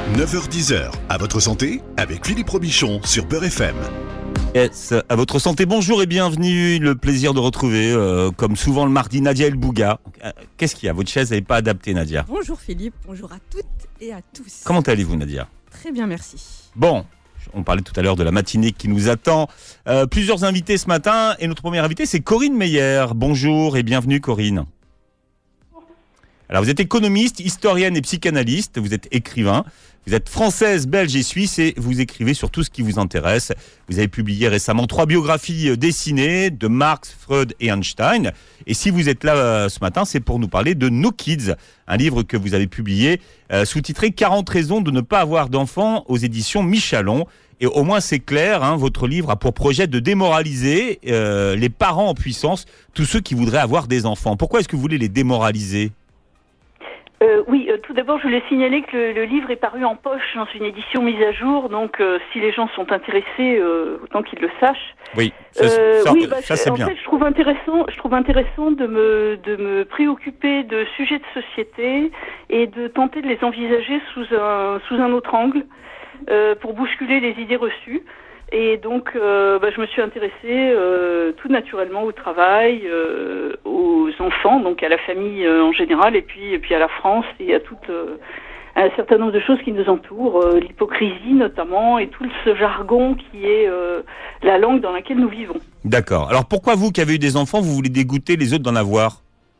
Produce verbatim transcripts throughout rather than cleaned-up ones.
neuf heures dix, à votre santé, avec Philippe Robichon sur Beurre F M. Yes, à votre santé, bonjour et bienvenue. Le plaisir de retrouver, euh, comme souvent le mardi, Nadia El Bouga. Euh, Qu'est-ce qu'il y a? Votre chaise n'est pas adaptée, Nadia. Bonjour Philippe, bonjour à toutes et à tous. Comment allez-vous, Nadia? Très bien, merci. Bon, on parlait tout à l'heure de la matinée qui nous attend. Euh, plusieurs invités ce matin et notre première invitée, c'est Corinne Meyer. Bonjour et bienvenue, Corinne. Alors, vous êtes économiste, historienne et psychanalyste. Vous êtes écrivain. Vous êtes française, belge et suisse et vous écrivez sur tout ce qui vous intéresse. Vous avez publié récemment trois biographies dessinées de Marx, Freud et Einstein. Et si vous êtes là euh, ce matin, c'est pour nous parler de No Kids, un livre que vous avez publié euh, sous-titré quarante raisons de ne pas avoir d'enfants aux éditions Michalon. Et au moins c'est clair, hein, votre livre a pour projet de démoraliser euh, les parents en puissance, tous ceux qui voudraient avoir des enfants. Pourquoi est-ce que vous voulez les démoraliser ? Euh, oui, euh, tout d'abord, je voulais signaler que le, le livre est paru en poche dans une édition mise à jour, donc euh, si les gens sont intéressés, euh, autant qu'ils le sachent. Oui, ça, euh, ça, oui, bah, ça je, c'est en bien. fait, je trouve intéressant, je trouve intéressant de me de me préoccuper de sujets de société et de tenter de les envisager sous un sous un autre angle euh, pour bousculer les idées reçues. Et donc, euh, bah, je me suis intéressée euh, tout naturellement au travail, euh, aux enfants, donc à la famille euh, en général, et puis, et puis à la France et à tout euh, un certain nombre de choses qui nous entourent, euh, l'hypocrisie notamment, et tout ce jargon qui est euh, la langue dans laquelle nous vivons. D'accord. Alors pourquoi vous qui avez eu des enfants, vous voulez dégoûter les autres d'en avoir ?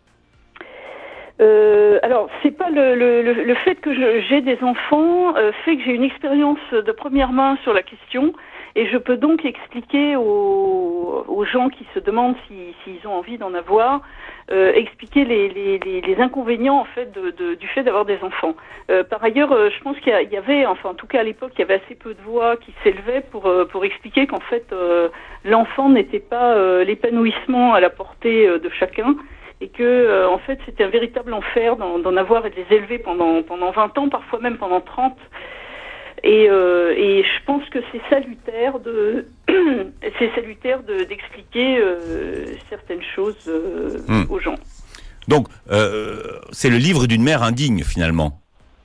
Euh, alors, c'est pas le, le, le, le fait que je, j'ai des enfants euh, fait que j'ai une expérience de première main sur la question. Et je peux donc expliquer aux, aux gens qui se demandent si, s'ils ont envie d'en avoir, euh, expliquer les, les, les, les inconvénients en fait de, de, du fait d'avoir des enfants. Euh, par ailleurs, euh, je pense qu'il y, a, il y avait, enfin en tout cas à l'époque, il y avait assez peu de voix qui s'élevaient pour euh, pour expliquer qu'en fait euh, l'enfant n'était pas euh, l'épanouissement à la portée euh, de chacun. Et que euh, en fait c'était un véritable enfer d'en, d'en avoir et de les élever pendant pendant vingt ans, parfois même pendant trente. Et, euh, et je pense que c'est salutaire de c'est salutaire de, d'expliquer euh, certaines choses euh, mmh. aux gens. Donc euh, c'est le livre d'une mère indigne finalement.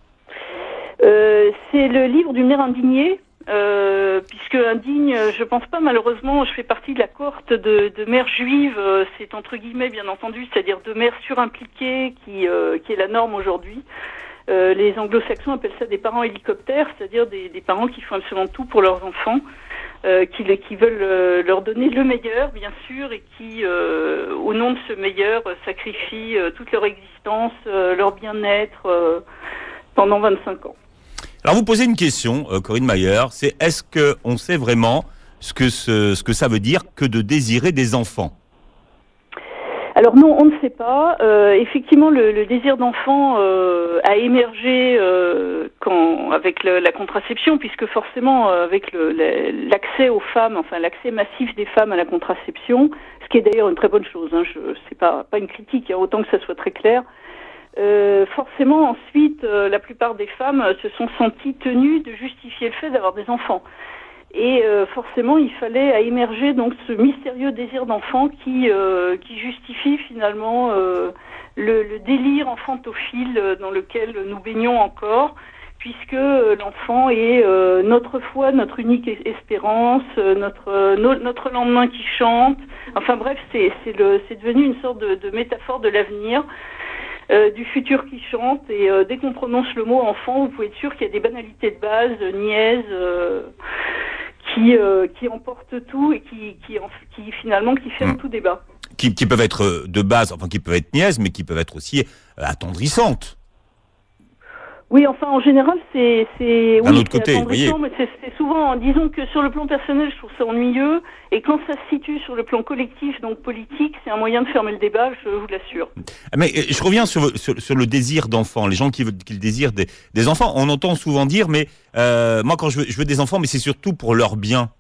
Euh, c'est le livre d'une mère indignée. Euh, puisque indigne, je pense pas, malheureusement, je fais partie de la cohorte de, de mères juives, euh, c'est entre guillemets bien entendu, c'est-à-dire de mères surimpliquées qui, euh, qui est la norme aujourd'hui. Euh, les anglo-saxons appellent ça des parents hélicoptères, c'est-à-dire des, des parents qui font absolument tout pour leurs enfants, euh, qui, qui veulent euh, leur donner le meilleur, bien sûr, et qui, euh, au nom de ce meilleur, euh, sacrifient euh, toute leur existence, euh, leur bien-être euh, pendant vingt-cinq ans. Alors vous posez une question, euh, Corinne Meyer, c'est est-ce qu'on sait vraiment ce que, ce, ce que ça veut dire que de désirer des enfants ? Alors non, on ne sait pas. Euh, effectivement, le, le désir d'enfant euh, a émergé euh, quand, avec le, la contraception, puisque forcément, euh, avec le, l'accès aux femmes, enfin l'accès massif des femmes à la contraception, ce qui est d'ailleurs une très bonne chose, hein, je, c'est pas, pas une critique, hein, autant que ça soit très clair. Euh, forcément, ensuite, euh, la plupart des femmes euh, se sont senties tenues de justifier le fait d'avoir des enfants. Et euh, forcément, il fallait à émerger donc ce mystérieux désir d'enfant qui euh, qui justifie finalement euh, le, le délire enfantophile dans lequel nous baignons encore, puisque euh, l'enfant est euh, notre foi, notre unique espérance, euh, notre euh, no, notre lendemain qui chante. Enfin bref, c'est c'est le c'est devenu une sorte de, de métaphore de l'avenir. Euh, du futur qui chante, et euh, dès qu'on prononce le mot enfant, vous pouvez être sûr qu'il y a des banalités de base, euh, niaises, euh, qui euh, qui emportent tout et qui qui, qui finalement qui ferment mmh. tout débat. Qui, qui peuvent être de base, enfin qui peuvent être niaises, mais qui peuvent être aussi euh, attendrissantes. Oui, enfin en général c'est c'est d'un oui, autre côté, vous voyez. Mais c'est, c'est souvent, disons que sur le plan personnel, je trouve ça ennuyeux, et quand ça se situe sur le plan collectif, donc politique, c'est un moyen de fermer le débat, je vous l'assure. Mais je reviens sur, sur, sur le désir d'enfant, les gens qui veulent qui désirent des, des enfants. On entend souvent dire, mais euh, moi quand je veux, je veux des enfants, mais c'est surtout pour leur bien.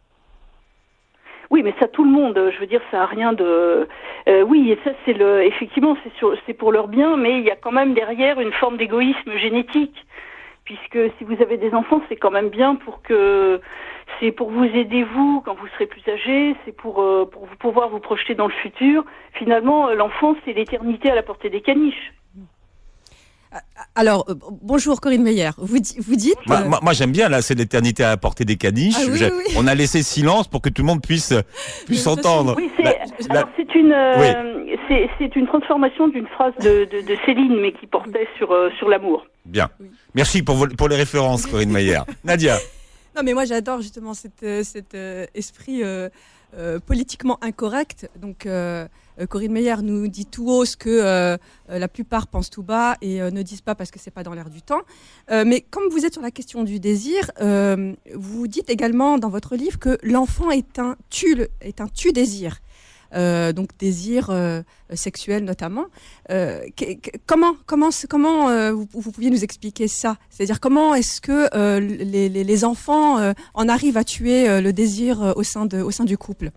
Oui, mais ça tout le monde. Je veux dire, ça a rien de. Euh, oui, et ça c'est le. Effectivement, c'est sur, c'est pour leur bien, mais il y a quand même derrière une forme d'égoïsme génétique, puisque si vous avez des enfants, c'est quand même bien pour que. C'est pour vous aider vous quand vous serez plus âgé. C'est pour euh, pour vous pouvoir vous projeter dans le futur. Finalement, l'enfant, c'est l'éternité à la portée des caniches. Alors, euh, bonjour Corinne Meyer. Vous, di- vous dites... Moi, euh, moi, moi, j'aime bien, là, c'est l'éternité à apporter des caniches. Ah oui, J'ai- oui. On a laissé silence pour que tout le monde puisse, puisse De toute entendre. Oui, c'est, La- la- alors c'est une, euh, c'est, c'est une transformation d'une phrase de, de, de Céline, mais qui portait sur, euh, sur l'amour. Bien. Oui. Merci pour, vos- pour les références, Corinne Meyer. Nadia. Non, mais moi j'adore justement cet, euh, cet euh, esprit euh, euh, politiquement incorrect. Donc, euh, euh, Corinne Meyer nous dit tout haut ce que euh, euh, la plupart pensent tout bas et euh, ne disent pas parce que c'est pas dans l'air du temps. Euh, mais comme vous êtes sur la question du désir, euh, vous dites également dans votre livre que l'enfant est un tu, est un tu désir. Euh, donc désir euh, sexuel notamment. Euh, que- que- comment comment comment euh, vous, vous pouviez nous expliquer ça? C'est-à-dire comment est-ce que euh, les, les, les enfants euh, en arrivent à tuer euh, le désir euh, au sein de au sein du couple?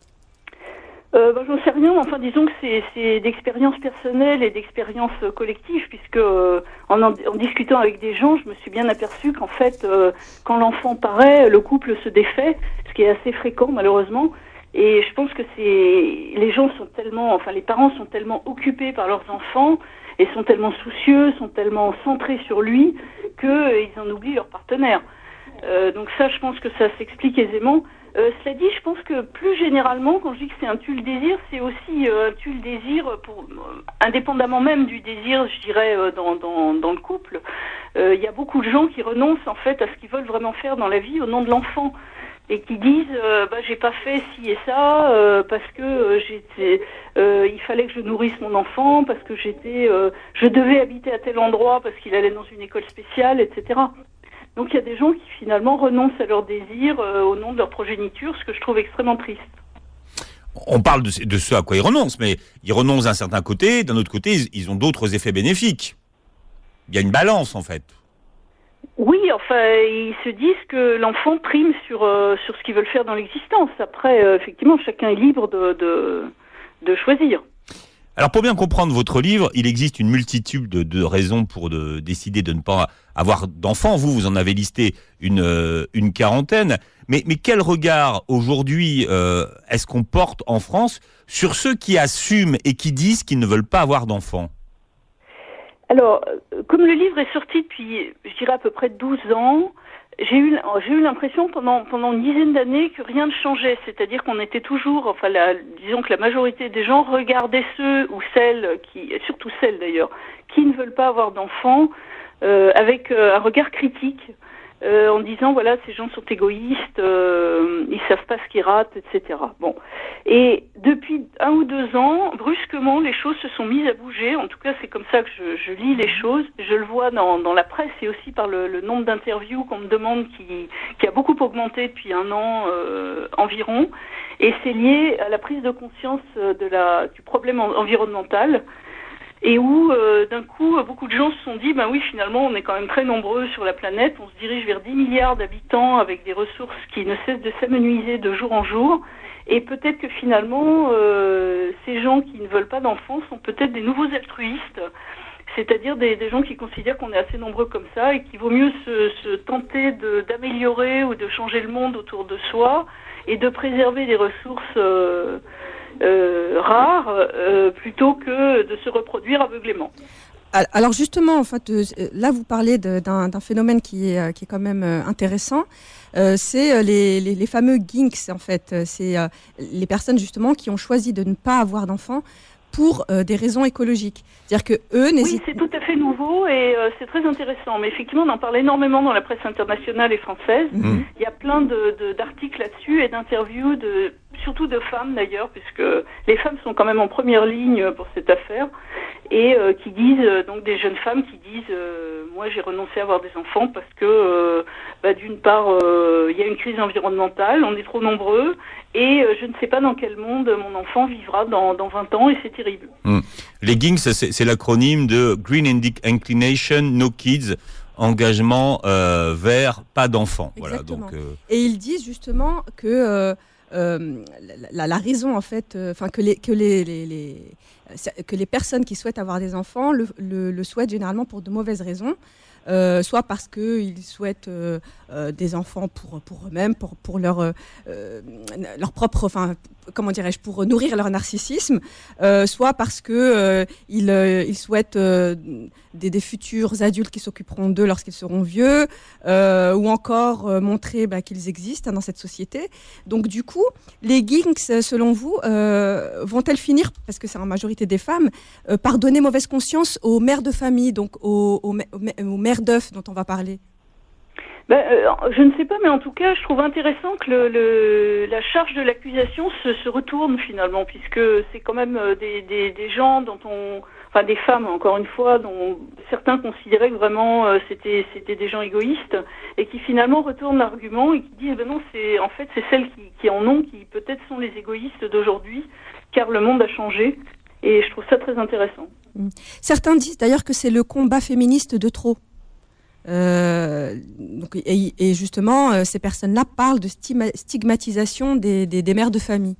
Euh, ben, j'en sais rien, mais enfin disons que c'est, c'est d'expérience personnelle et d'expérience euh, collective, puisque euh, en, en, en discutant avec des gens, je me suis bien aperçue qu'en fait, euh, quand l'enfant paraît, le couple se défait, ce qui est assez fréquent malheureusement. Et je pense que c'est les gens sont tellement, enfin les parents sont tellement occupés par leurs enfants et sont tellement soucieux, sont tellement centrés sur lui que euh, ils en oublient leur partenaire. Euh, donc ça, je pense que ça s'explique aisément. Euh, cela dit, je pense que plus généralement, quand je dis que c'est un tue le désir, c'est aussi euh, un tue le désir pour euh, indépendamment même du désir, je dirais euh, dans, dans dans le couple. Il euh, y a beaucoup de gens qui renoncent en fait à ce qu'ils veulent vraiment faire dans la vie au nom de l'enfant. Et qui disent euh, bah j'ai pas fait ci et ça euh, parce que euh, j'étais euh, il fallait que je nourrisse mon enfant parce que j'étais euh, je devais habiter à tel endroit parce qu'il allait dans une école spéciale, et cetera. Donc il y a des gens qui finalement renoncent à leur désir euh, au nom de leur progéniture, ce que je trouve extrêmement triste. On parle de, ce- de ce à quoi ils renoncent, mais ils renoncent d'un certain côté, d'un autre côté, ils, ils ont d'autres effets bénéfiques. Il y a une balance, en fait. Oui, enfin, ils se disent que l'enfant prime sur euh, sur ce qu'ils veulent faire dans l'existence. Après, euh, effectivement, chacun est libre de de, de choisir. Alors, pour bien comprendre votre livre, il existe une multitude de, de raisons pour de, décider de ne pas avoir d'enfants. Vous, vous en avez listé une, euh, une quarantaine. Mais, mais quel regard, aujourd'hui, euh, est-ce qu'on porte en France sur ceux qui assument et qui disent qu'ils ne veulent pas avoir d'enfants ? Alors, euh, comme le livre est sorti depuis, je dirais à peu près douze ans, j'ai eu, j'ai eu l'impression pendant pendant une dizaine d'années que rien ne changeait. C'est-à-dire qu'on était toujours, enfin, la, disons que la majorité des gens regardaient ceux ou celles qui, surtout celles d'ailleurs, qui ne veulent pas avoir d'enfants, euh, avec euh, un regard critique, euh, en disant voilà, ces gens sont égoïstes, euh, ils savent pas ce qu'ils ratent, et cetera. Bon, et depuis un ou deux ans, brusquement, les choses se sont mises à bouger. En tout cas, c'est comme ça que je, je lis les choses. Je le vois dans, dans la presse et aussi par le, le nombre d'interviews qu'on me demande, qui, qui a beaucoup augmenté depuis un an euh, environ. Et c'est lié à la prise de conscience de la, du problème en, environnemental. Et où, euh, d'un coup, beaucoup de gens se sont dit, ben oui, finalement, on est quand même très nombreux sur la planète, on se dirige vers dix milliards d'habitants avec des ressources qui ne cessent de s'amenuiser de jour en jour, et peut-être que finalement, euh, ces gens qui ne veulent pas d'enfants sont peut-être des nouveaux altruistes, c'est-à-dire des, des gens qui considèrent qu'on est assez nombreux comme ça, et qu'il vaut mieux se, se tenter de, d'améliorer ou de changer le monde autour de soi, et de préserver des ressources euh, Euh, rares euh, plutôt que de se reproduire aveuglément. Alors justement, en fait, euh, là vous parlez de, d'un, d'un phénomène qui est, euh, qui est quand même euh, intéressant. Euh, c'est euh, les, les, les fameux ginks, en fait. C'est euh, les personnes justement qui ont choisi de ne pas avoir d'enfants pour euh, des raisons écologiques. C'est-à-dire que eux n'hésitent. Oui, c'est tout à fait nouveau et euh, c'est très intéressant. Mais effectivement, on en parle énormément dans la presse internationale et française. Mmh. Il y a plein de, de, d'articles là-dessus et d'interviews, de, surtout de femmes d'ailleurs, puisque les femmes sont quand même en première ligne pour cette affaire, et euh, qui disent, euh, donc des jeunes femmes qui disent euh, moi j'ai renoncé à avoir des enfants parce que euh, bah, d'une part euh, il y a une crise environnementale, on est trop nombreux, et euh, je ne sais pas dans quel monde mon enfant vivra dans, dans vingt ans, et c'est terrible. Mmh. Les Ginks, c'est, c'est l'acronyme de Green Indi- Inclination No Kids, engagement euh, vers pas d'enfants. Voilà, Exactement. donc, euh... Et ils disent justement que euh, euh, la, la raison, en fait, enfin euh, que les que les, les, les que les personnes qui souhaitent avoir des enfants le, le, le souhaitent généralement pour de mauvaises raisons. euh, soit parce qu'ils souhaitent euh, euh, des enfants pour, pour eux-mêmes, pour, pour leur, euh, leur propre, enfin, comment dirais-je, pour nourrir leur narcissisme, euh, soit parce que euh, ils, euh, ils souhaitent euh, des, des futurs adultes qui s'occuperont d'eux lorsqu'ils seront vieux, euh, ou encore euh, montrer bah, qu'ils existent hein, dans cette société. Donc du coup, les ginks, selon vous, euh, vont-elles finir, parce que c'est en majorité des femmes, euh, par donner mauvaise conscience aux mères de famille, donc aux, aux, aux mères d'œufs dont on va parler? Ben, euh, je ne sais pas, mais en tout cas, je trouve intéressant que le, le, la charge de l'accusation se, se retourne finalement, puisque c'est quand même des, des, des gens dont on, enfin des femmes encore une fois, dont certains considéraient que vraiment euh, c'était c'était des gens égoïstes, et qui finalement retournent l'argument et qui disent ben non, c'est en fait c'est celles qui, qui en ont qui peut-être sont les égoïstes d'aujourd'hui, car le monde a changé, et je trouve ça très intéressant. Certains disent d'ailleurs que c'est le combat féministe de trop. Euh, donc, et, et justement, euh, ces personnes-là parlent de stigmatisation des, des, des mères de famille.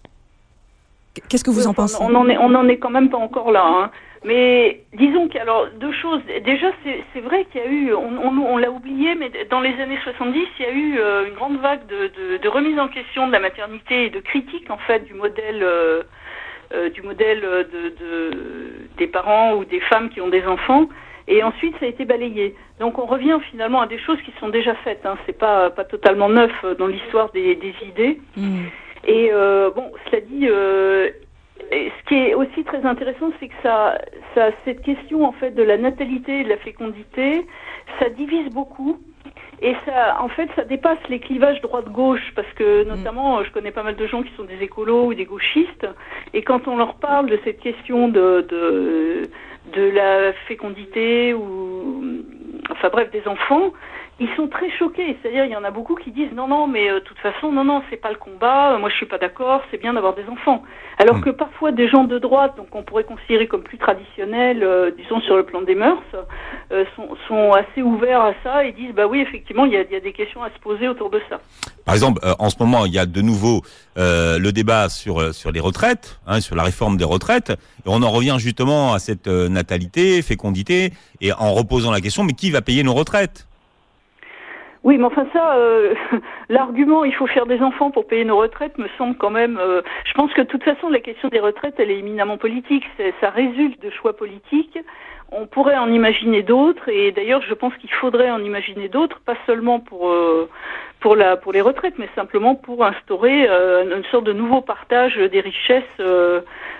Qu'est-ce que vous oui, en enfin, pensez? On en est, on en est quand même pas encore là. Hein. Mais disons que, alors, deux choses. Déjà, c'est, c'est vrai qu'il y a eu, on, on, on l'a oublié, mais dans les années soixante-dix, il y a eu euh, une grande vague de, de, de remise en question de la maternité et de critique, en fait, du modèle, euh, euh, du modèle de, de, des parents ou des femmes qui ont des enfants. Et ensuite, ça a été balayé. Donc, on revient finalement à des choses qui sont déjà faites. Hein. C'est pas pas totalement neuf dans l'histoire des, des idées. Mmh. Et euh, bon, cela dit, euh, ce qui est aussi très intéressant, c'est que ça, ça, cette question en fait de la natalité et de la fécondité, ça divise beaucoup. Et ça, en fait, ça dépasse les clivages droite-gauche, parce que notamment, je connais pas mal de gens qui sont des écolos ou des gauchistes, et quand on leur parle de cette question de de, de la fécondité ou, enfin bref, des enfants, ils sont très choqués. C'est-à-dire, il y en a beaucoup qui disent non, non, mais de euh, toute façon, non, non, c'est pas le combat. Moi, je suis pas d'accord. C'est bien d'avoir des enfants. Alors mmh. que parfois, des gens de droite, donc on pourrait considérer comme plus traditionnels, euh, disons sur le plan des mœurs, euh, sont, sont assez ouverts à ça et disent bah oui, effectivement, il y a, il y a des questions à se poser autour de ça. Par exemple, euh, en ce moment, il y a de nouveau euh, le débat sur sur les retraites, hein, sur la réforme des retraites. Et on en revient justement à cette euh, natalité, fécondité, et en reposant la question, mais qui va payer nos retraites ? Oui, mais enfin ça, euh, l'argument il faut faire des enfants pour payer nos retraites me semble quand même... Euh, je pense que de toute façon, la question des retraites, elle est éminemment politique. C'est, ça résulte de choix politiques. On pourrait en imaginer d'autres, et d'ailleurs, je pense qu'il faudrait en imaginer d'autres, pas seulement pour euh, pour la pour les retraites, mais simplement pour instaurer euh, une sorte de nouveau partage des richesses euh,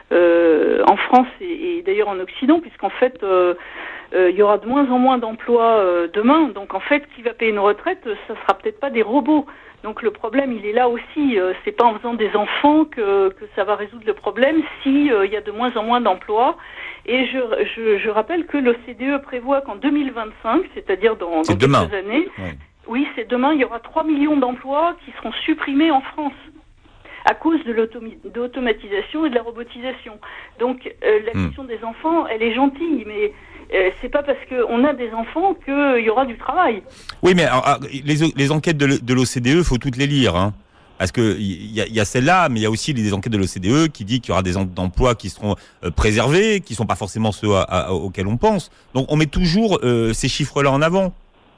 euh, en France et, et d'ailleurs en Occident, puisqu'en fait... Euh, Euh, il y aura de moins en moins d'emplois euh, demain. Donc en fait, qui va payer nos retraites, ça sera peut-être pas des robots. Donc le problème, il est là aussi. Euh, c'est pas en faisant des enfants que, que ça va résoudre le problème si euh, il y a de moins en moins d'emplois. Et je, je, je rappelle que l'O C D E prévoit qu'en deux mille vingt-cinq, c'est-à-dire dans, dans quelques années, ouais. oui, c'est demain, il y aura trois millions d'emplois qui seront supprimés en France à cause de l'automatisation et de la robotisation. Donc euh, la question mmh. des enfants, elle est gentille, mais euh, c'est pas parce qu'on a des enfants qu'il y aura du travail. Oui, mais alors, les, les enquêtes de l'O C D E, il faut toutes les lire, hein. Parce que il y a, y a celle-là, mais il y a aussi les enquêtes de l'O C D E qui dit qu'il y aura des emplois qui seront euh, préservés, qui sont pas forcément ceux à, à, auxquels on pense. Donc on met toujours euh, ces chiffres-là en avant.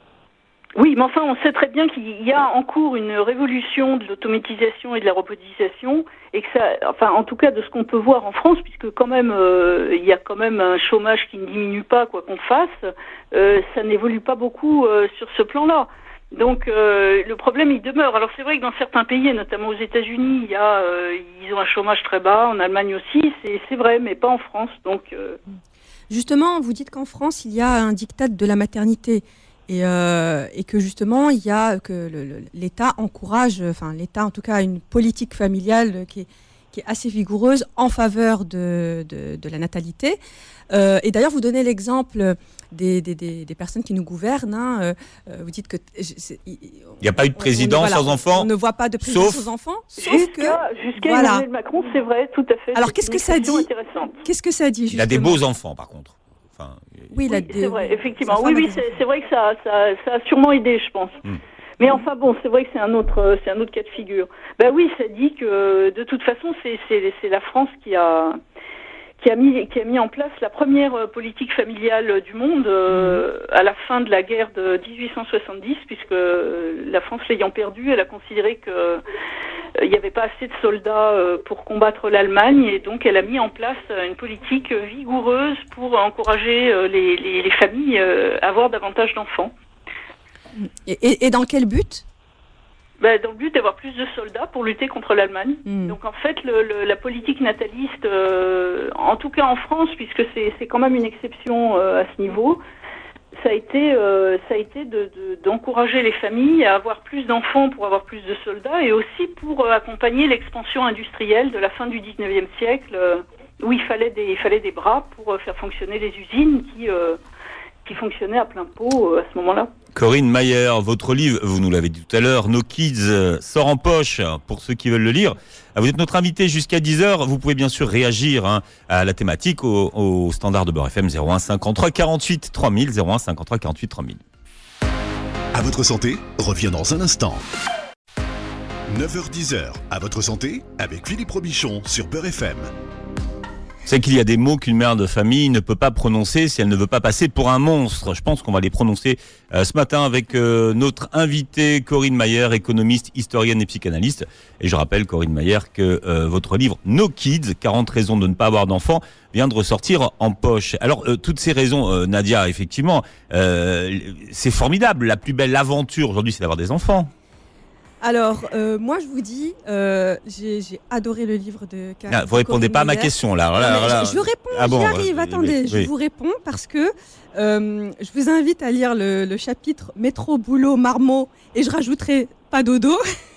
Oui, mais enfin, on sait très bien qu'il y a en cours une révolution de l'automatisation et de la robotisation, et que ça, enfin, en tout cas, de ce qu'on peut voir en France, puisque quand même, euh, il y a quand même un chômage qui ne diminue pas, quoi qu'on fasse, euh, ça n'évolue pas beaucoup euh, sur ce plan-là. Donc, euh, le problème, il demeure. Alors, c'est vrai que dans certains pays, notamment aux États-Unis, il y a, euh, ils ont un chômage très bas, en Allemagne aussi, c'est, c'est vrai, mais pas en France. Donc, euh... justement, vous dites qu'en France, il y a un diktat de la maternité. Et, euh, et que justement, il y a que le, le, l'État encourage, enfin l'État en tout cas, une politique familiale qui est, qui est assez vigoureuse en faveur de, de, de la natalité. Euh, et d'ailleurs, vous donnez l'exemple des, des, des, des personnes qui nous gouvernent. Hein. Euh, vous dites que il n'y a pas eu de président on, on, voilà, sans enfants. On ne voit pas de président sauf, sans enfants. Sauf jusqu'à, que jusqu'à voilà. Emmanuel Macron, c'est vrai, tout à fait. Alors qu'est-ce que ça dit Qu'est-ce que ça dit justement ? Il a des beaux enfants, par contre. Enfin, oui, oui des, c'est vrai, effectivement. Oui, oui, c'est, c'est vrai que ça, ça, ça a sûrement aidé, je pense. Mm. Mais enfin bon, c'est vrai que c'est un autre, c'est un autre cas de figure. Ben oui, ça dit que de toute façon, c'est, c'est, c'est la France qui a, qui a mis qui a mis en place la première euh, politique familiale du monde euh, à la fin de la guerre de dix-huit cent soixante-dix, puisque euh, la France l'ayant perdue, elle a considéré que euh, il n'y avait pas assez de soldats euh, pour combattre l'Allemagne, et donc elle a mis en place euh, une politique vigoureuse pour encourager euh, les, les, les familles euh, à avoir davantage d'enfants. Et, et, et dans quel but ? Ben, dans le but d'avoir plus de soldats pour lutter contre l'Allemagne. Mmh. Donc en fait, le, le, la politique nataliste, euh, en tout cas en France, puisque c'est, c'est quand même une exception euh, à ce niveau, ça a été, euh, ça a été de, de, d'encourager les familles à avoir plus d'enfants pour avoir plus de soldats, et aussi pour euh, accompagner l'expansion industrielle de la fin du dix-neuvième siècle, euh, où il fallait des, il fallait des bras pour euh, faire fonctionner les usines qui... Euh, qui fonctionnait à plein pot euh, à ce moment-là. Corinne Mayer, votre livre, vous nous l'avez dit tout à l'heure, No Kids, euh, sort en poche pour ceux qui veulent le lire. Vous êtes notre invité jusqu'à dix heures. Vous pouvez bien sûr réagir hein, à la thématique au, au standard de Beurre F M zéro un cinquante-trois quarante-huit trois mille, zéro un cinquante-trois quarante-huit trois mille. À votre santé, revient dans un instant. neuf heures dix, à votre santé, avec Philippe Robichon sur Beurre F M. C'est qu'il y a des mots qu'une mère de famille ne peut pas prononcer si elle ne veut pas passer pour un monstre. Je pense qu'on va les prononcer euh, ce matin avec euh, notre invitée Corinne Mayer, économiste, historienne et psychanalyste. Et je rappelle, Corinne Mayer, que euh, votre livre No Kids, quarante raisons de ne pas avoir d'enfants, vient de ressortir en poche. Alors, euh, toutes ces raisons, euh, Nadia, effectivement, euh, c'est formidable. La plus belle aventure aujourd'hui, c'est d'avoir des enfants. Alors, euh, moi, je vous dis, euh, j'ai, j'ai adoré le livre de Car- ah, Vous répondez pas à ma question, là. Voilà, non, voilà. Je, je réponds, ah bon, j'y arrive, oui, attendez, oui, je oui. vous réponds parce que euh, je vous invite à lire le, le chapitre Métro, boulot, marmot, et je rajouterai pas dodo.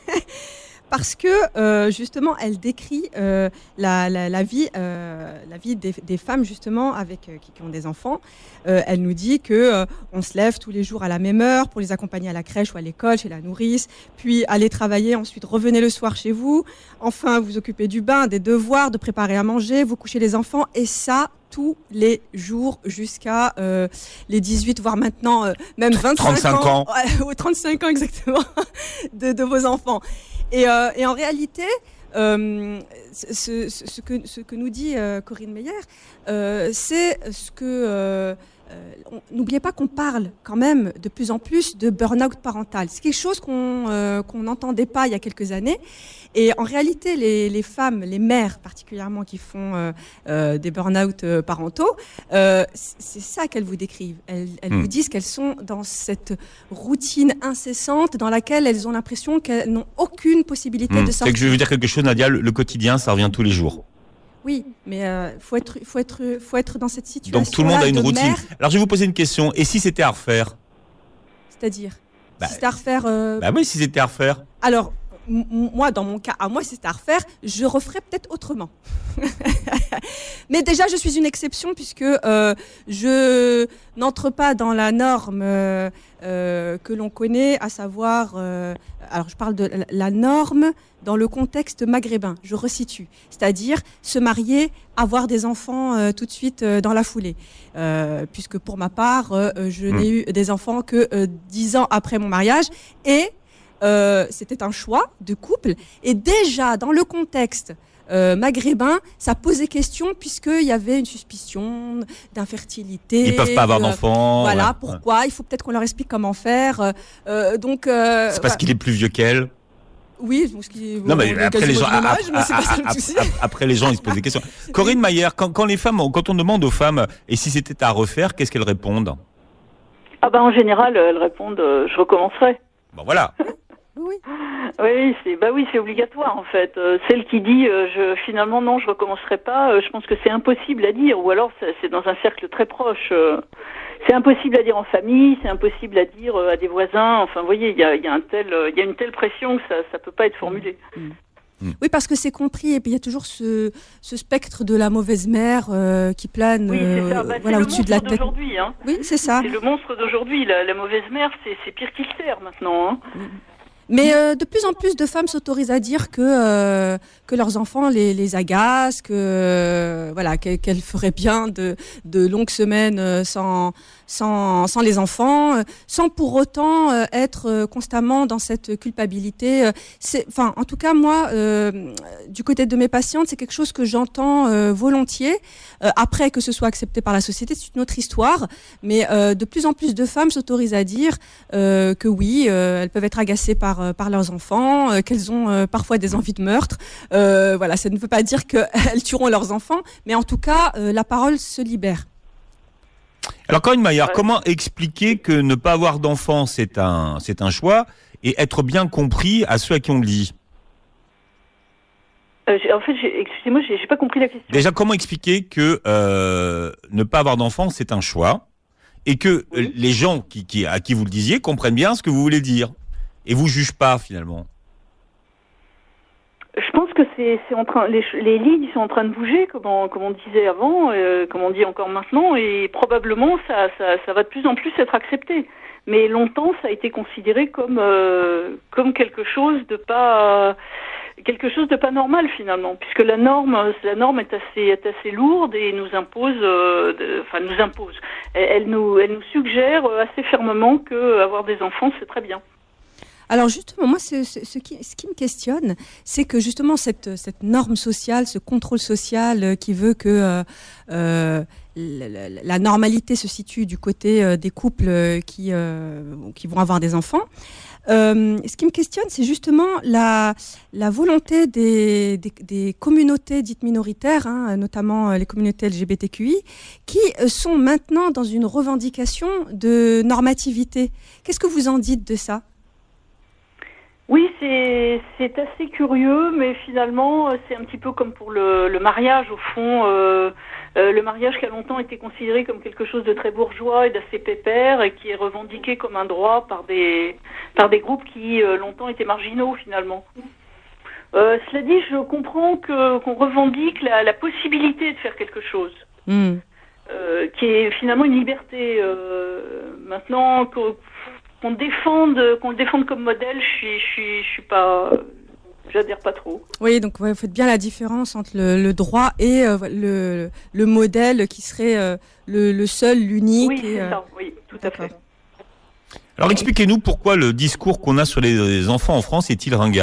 Parce que euh, justement, elle décrit euh, la, la, la vie, euh, la vie des, des femmes justement avec euh, qui, qui ont des enfants. Euh, elle nous dit que euh, on se lève tous les jours à la même heure pour les accompagner à la crèche ou à l'école, chez la nourrice, puis aller travailler, ensuite revenez le soir chez vous, enfin vous occupez du bain, des devoirs, de préparer à manger, vous couchez les enfants, et ça tous les jours jusqu'à euh, les dix-huit, voire maintenant euh, même vingt-cinq trente-cinq ans, ans, ou trente-cinq ans exactement de, de vos enfants. Et, euh, et en réalité, euh, ce, ce, ce, que, ce que nous dit euh, Corinne Mayer, euh, c'est ce que... Euh, euh, on, n'oubliez pas qu'on parle quand même de plus en plus de burn-out parental. C'est quelque chose qu'on euh, qu'on n'entendait pas il y a quelques années. Et en réalité, les, les femmes, les mères particulièrement qui font euh, euh, des burn-out euh, parentaux, euh, c'est ça qu'elles vous décrivent. Elles, elles mmh. vous disent qu'elles sont dans cette routine incessante dans laquelle elles ont l'impression qu'elles n'ont aucune possibilité mmh. de sortir. C'est que je veux dire quelque chose, Nadia, le, le quotidien, ça revient tous les jours. Oui, mais il euh, faut être, faut être, faut être dans cette situation. Donc tout le monde a une routine. Mère. Alors je vais vous poser une question. Et si c'était à refaire ? C'est-à-dire bah, si c'était à refaire euh... Bah oui, si c'était à refaire. Alors m- moi, dans mon cas, à moi, si c'était à refaire, je referais peut-être autrement. Mais déjà, je suis une exception puisque euh, je n'entre pas dans la norme euh, euh, que l'on connaît, à savoir, euh, alors je parle de la norme dans le contexte maghrébin, je resitue, c'est-à-dire se marier, avoir des enfants euh, tout de suite euh, dans la foulée. Euh, puisque pour ma part, euh, je mmh. n'ai eu des enfants que euh, dix ans après mon mariage, et euh, c'était un choix de couple. Et déjà, dans le contexte Euh, maghrébin, ça posait question puisqu'il y avait une suspicion d'infertilité. Ils peuvent pas avoir euh, d'enfants. Voilà, ouais. pourquoi il faut peut-être qu'on leur explique comment faire. Euh, donc, euh, c'est parce ouais. qu'il est plus vieux qu'elle. Oui, parce qu'il non, mais après les gens, âge, mais c'est pas ça le souci. Après les gens, ils se posent des questions. Corinne Mayer, quand, quand les femmes, quand on demande aux femmes, et si c'était à refaire, qu'est-ce qu'elles répondent ? Ah ben en général, elles répondent, euh, je recommencerai. Bon voilà. Oui. Oui, c'est bah oui, c'est obligatoire en fait. Euh, celle qui dit euh, je finalement non, je recommencerai pas, euh, je pense que c'est impossible à dire, ou alors c'est, c'est dans un cercle très proche. Euh, c'est impossible à dire en famille, c'est impossible à dire euh, à des voisins. Enfin, vous voyez, il y a, y a un tel, il euh, y a une telle pression que ça, ça peut pas être formulé. Mmh. Oui, parce que c'est compris, et puis il y a toujours ce, ce spectre de la mauvaise mère euh, qui plane oui, c'est ça. Bah, euh, voilà, au-dessus de la tête. D'aujourd'hui, hein. Oui, c'est ça. C'est le monstre d'aujourd'hui. La, la mauvaise mère, c'est, c'est pire qu'Hitler maintenant. Hein. Mmh. Mais euh, de plus en plus de femmes s'autorisent à dire que euh, que leurs enfants les, les agacent, que euh, voilà qu'elles, qu'elles feraient bien de de longues semaines sans sans, sans les enfants, euh, sans pour autant euh, être euh, constamment dans cette culpabilité. Euh, c'est, enfin, en tout cas, moi, euh, du côté de mes patientes, c'est quelque chose que j'entends euh, volontiers. Euh, après, que ce soit accepté par la société, c'est une autre histoire. Mais euh, de plus en plus de femmes s'autorisent à dire euh, que oui, euh, elles peuvent être agacées par, euh, par leurs enfants, euh, qu'elles ont euh, parfois des envies de meurtre. Euh, voilà, ça ne veut pas dire qu'elles tueront leurs enfants, mais en tout cas, euh, la parole se libère. Alors Corinne Maillard, ouais. Comment expliquer que ne pas avoir d'enfants, c'est un, c'est un choix, et être bien compris à ceux à qui on le dit? euh, En fait, j'ai, excusez-moi, j'ai, j'ai pas compris la question. Déjà, comment expliquer que euh, ne pas avoir d'enfants, c'est un choix, et que oui. les gens qui, qui, à qui vous le disiez comprennent bien ce que vous voulez dire, et vous jugent pas finalement? Je pense que c'est, c'est en train, les, les lignes sont en train de bouger, comme on, comme on disait avant, euh, comme on dit encore maintenant, et probablement ça, ça, ça va de plus en plus être accepté. Mais longtemps, ça a été considéré comme, euh, comme quelque chose de pas, euh, quelque chose de pas normal finalement, puisque la norme, la norme est assez, est assez lourde et nous impose, euh, de, enfin nous impose, elle, elle nous, elle nous suggère assez fermement que avoir des enfants c'est très bien. Alors justement, moi, ce, ce, ce, qui, ce qui me questionne, c'est que justement cette, cette norme sociale, ce contrôle social qui veut que euh, euh, la, la normalité se situe du côté euh, des couples qui, euh, qui vont avoir des enfants. Euh, ce qui me questionne, c'est justement la, la volonté des, des, des communautés dites minoritaires, hein, notamment les communautés L G B T Q I, qui sont maintenant dans une revendication de normativité. Qu'est-ce que vous en dites de ça ? Oui, c'est, c'est assez curieux, mais finalement, c'est un petit peu comme pour le, le mariage, au fond. Euh, euh, le mariage qui a longtemps été considéré comme quelque chose de très bourgeois et d'assez pépère, et qui est revendiqué comme un droit par des, par des groupes qui, euh, longtemps, étaient marginaux, finalement. Euh, cela dit, je comprends que, qu'on revendique la, la possibilité de faire quelque chose, mmh. euh, qui est finalement une liberté. Euh, maintenant, que, qu'on défende, qu'on le défende comme modèle, je suis, je suis, je suis pas, j'adhère pas trop. Oui, donc ouais, vous faites bien la différence entre le, le droit et euh, le, le modèle qui serait euh, le, le seul, l'unique. Oui, et, c'est euh... ça. Oui, tout à fait. Alors expliquez-nous pourquoi le discours qu'on a sur les enfants en France est-il ringard ?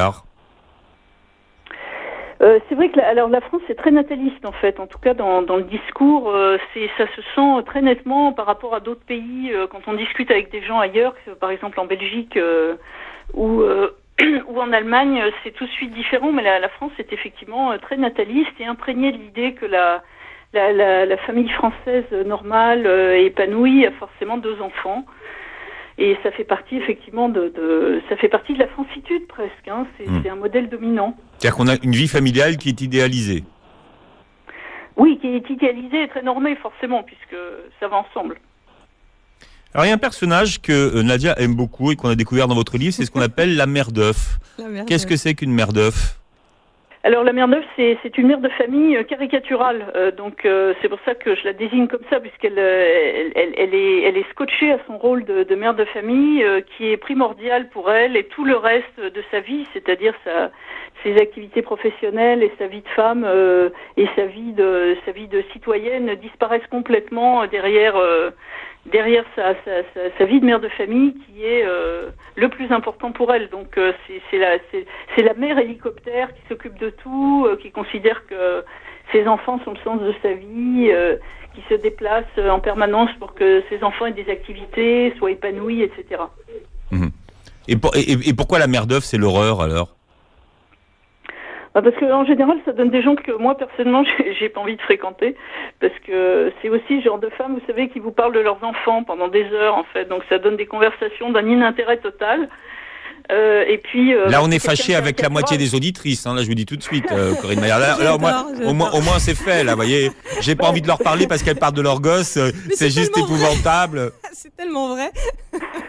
Euh, c'est vrai que la, alors la France est très nataliste en fait, en tout cas dans, dans le discours, euh, c'est, ça se sent très nettement par rapport à d'autres pays. Euh, quand on discute avec des gens ailleurs, par exemple en Belgique euh, ou, euh, ou en Allemagne, c'est tout de suite différent. Mais la, la France est effectivement très nataliste et imprégnée de l'idée que la, la, la, la famille française normale euh, et épanouie a forcément deux enfants. Et ça fait partie effectivement de, de ça fait partie de la francitude presque. Hein. C'est, mmh. c'est un modèle dominant. C'est-à-dire qu'on a une vie familiale qui est idéalisée. Oui, qui est idéalisée et très normée forcément, puisque ça va ensemble. Alors il y a un personnage que Nadia aime beaucoup et qu'on a découvert dans votre livre, c'est ce qu'on appelle la mère d'œuf. La mère Qu'est-ce d'œuf. que c'est qu'une mère d'œuf ? Alors la mère d'œuf, c'est, c'est une mère de famille caricaturale, euh, donc euh, c'est pour ça que je la désigne comme ça, puisqu'elle elle, elle, elle, est, elle est scotchée à son rôle de, de mère de famille, euh, qui est primordial pour elle, et tout le reste de sa vie, c'est-à-dire sa, ses activités professionnelles et sa vie de femme euh, et sa vie de sa vie de citoyenne disparaissent complètement derrière euh, derrière sa, sa, sa, sa vie de mère de famille qui est euh, le plus important pour elle. Donc euh, c'est, c'est, la, c'est, c'est la mère hélicoptère qui s'occupe de tout, euh, qui considère que ses enfants sont le sens de sa vie, euh, qui se déplace en permanence pour que ses enfants aient des activités, soient épanouis, et cetera. Mmh. Et, pour, et, et pourquoi la mère d'œuf, c'est l'horreur alors ? Parce qu'en général, ça donne des gens que moi, personnellement, j'ai, j'ai pas envie de fréquenter. Parce que c'est aussi le genre de femmes, vous savez, qui vous parlent de leurs enfants pendant des heures, en fait. Donc ça donne des conversations d'un inintérêt total. Euh, et puis, euh, là, on est fâché avec la moitié des auditrices. Hein, là, je vous dis tout de suite, euh, Corinne Maillard. Là, là, au, moins, au, moins, au moins, c'est fait. Là, voyez, j'ai pas envie de leur parler parce qu'elles parlent de leurs gosses. C'est, c'est juste épouvantable. C'est tellement vrai.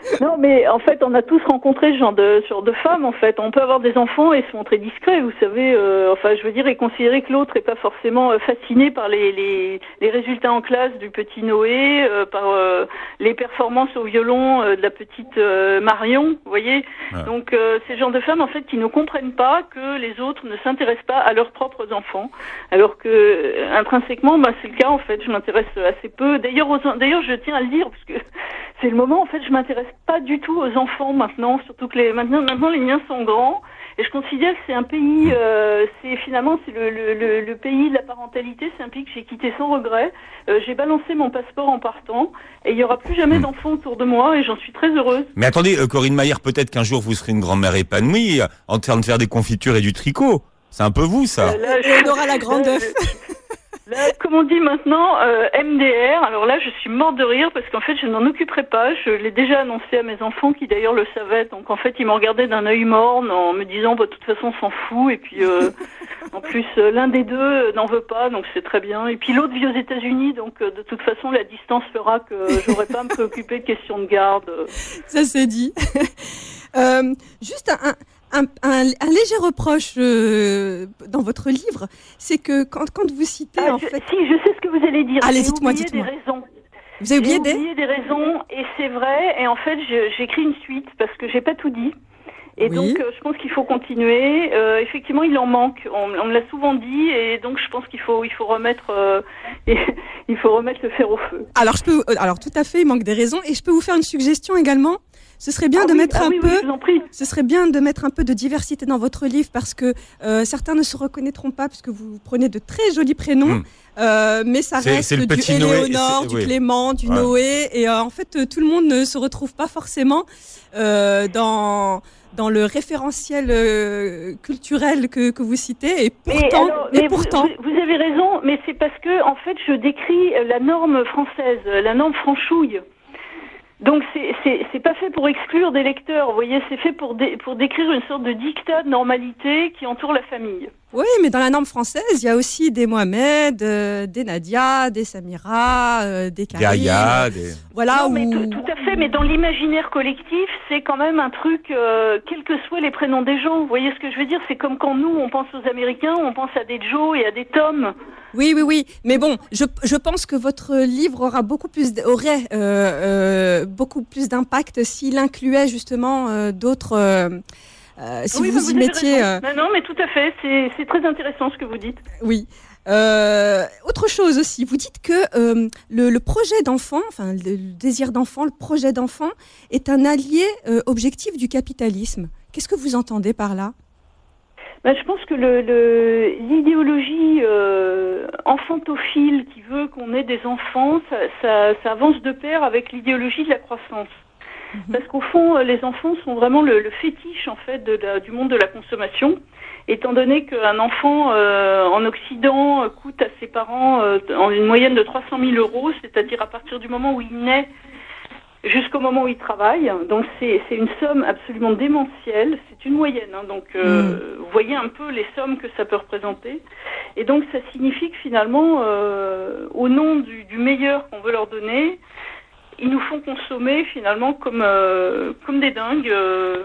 Non, mais en fait, on a tous rencontré ce genre de, ce genre de femmes, en fait. On peut avoir des enfants et se montrer discret, vous savez. Euh, enfin, je veux dire, et considérer que l'autre est pas forcément euh, fasciné par les, les, les résultats en classe du petit Noé, euh, par euh, les performances au violon euh, de la petite euh, Marion, vous voyez. Ouais. Donc, euh, ces genres de femmes, en fait, qui ne comprennent pas que les autres ne s'intéressent pas à leurs propres enfants, alors que euh, intrinsèquement, bah, c'est le cas, en fait. Je m'intéresse assez peu. D'ailleurs, aux, d'ailleurs, je tiens à le dire, parce que c'est le moment, en fait, je m'intéresse pas du tout aux enfants maintenant, surtout que les, maintenant, maintenant les miens sont grands, et je considère que c'est un pays, euh, c'est finalement c'est le, le, le, le pays de la parentalité, c'est un pays que j'ai quitté sans regret. Euh, j'ai balancé mon passeport en partant, et il y aura plus jamais d'enfants autour de moi, et j'en suis très heureuse. Mais attendez, euh, Corinne Maillère, peut-être qu'un jour vous serez une grand-mère épanouie, en train de faire des confitures et du tricot. C'est un peu vous, ça. Euh, là, je, on aura la grande œuf. Là, comme on dit maintenant, euh, M D R, alors là je suis morte de rire parce qu'en fait je n'en occuperai pas, je l'ai déjà annoncé à mes enfants qui d'ailleurs le savaient, donc en fait ils m'ont regardé d'un œil morne en me disant bah, de toute façon on s'en fout, et puis euh, en plus euh, l'un des deux euh, n'en veut pas, donc c'est très bien, et puis l'autre vit aux États-Unis, donc euh, de toute façon la distance fera que j'aurai pas à me préoccuper de questions de garde. Ça c'est dit. euh, juste un... Un, un, un léger reproche euh, dans votre livre, c'est que quand, quand vous citez ah, en je, fait... Si, je sais ce que vous allez dire. Allez, J'ai dites-moi, oublié dites-moi. des raisons. Vous avez oublié j'ai des... oublié des raisons, et c'est vrai, et en fait, je, j'écris une suite, parce que j'ai pas tout dit. Et oui. donc, euh, je pense qu'il faut continuer. Euh, effectivement, il en manque. On, on me l'a souvent dit, et donc je pense qu'il faut, il faut remettre, euh, il faut remettre le fer au feu. Alors, je peux, alors tout à fait, il manque des raisons, et je peux vous faire une suggestion également. Ce serait bien ah de oui, mettre ah un oui, peu, oui, je vous en prie. Ce serait bien de mettre un peu de diversité dans votre livre parce que euh, certains ne se reconnaîtront pas parce que vous prenez de très jolis prénoms, mmh. euh, mais ça c'est, reste c'est le du petit Éléonore, Noé, du oui. Clément, du ouais. Noé, et euh, en fait tout le monde ne se retrouve pas forcément euh, dans dans le référentiel euh, culturel que, que vous citez, et pourtant, mais alors, et mais pourtant. Vous, vous avez raison, mais c'est parce que en fait je décris la norme française, la norme franchouille. Donc c'est, c'est, c'est pas fait pour exclure des lecteurs, vous voyez, c'est fait pour, dé, pour décrire une sorte de dictat de normalité qui entoure la famille. Oui, mais dans la norme française, il y a aussi des Mohamed, euh, des Nadia, des Samira, euh, des Karim. Yaya, des... Voilà. Non, où... mais tout, tout à fait, mais dans l'imaginaire collectif, c'est quand même un truc, euh, quels que soient les prénoms des gens. Vous voyez ce que je veux dire? C'est comme quand nous, on pense aux Américains, on pense à des Joe et à des Tom. Oui, oui, oui. Mais bon, je, je pense que votre livre aura beaucoup plus, aurait euh, euh, beaucoup plus d'impact s'il incluait justement euh, d'autres. Euh, euh, si oui, vous, vous y mettiez. Euh... Non, non, mais tout à fait. C'est, c'est très intéressant ce que vous dites. Oui. Euh, autre chose aussi, vous dites que euh, le, le projet d'enfant, enfin le, le désir d'enfant, le projet d'enfant est un allié euh, objectif du capitalisme. Qu'est-ce que vous entendez par là? Ben, je pense que le, le, l'idéologie euh, enfantophile qui veut qu'on ait des enfants, ça, ça, ça avance de pair avec l'idéologie de la croissance. Mmh. Parce qu'au fond, les enfants sont vraiment le, le fétiche en fait de la, du monde de la consommation, étant donné qu'un enfant euh, en Occident euh, coûte à ses parents euh, en une moyenne de trois cent mille euros, c'est-à-dire à partir du moment où il naît jusqu'au moment où il travaille. Donc c'est, c'est une somme absolument démentielle, c'est une moyenne, hein, donc euh, mmh. vous voyez un peu les sommes que ça peut représenter. Et donc ça signifie que finalement, euh, au nom du, du meilleur qu'on veut leur donner, ils nous font consommer finalement comme, euh, comme des dingues, euh,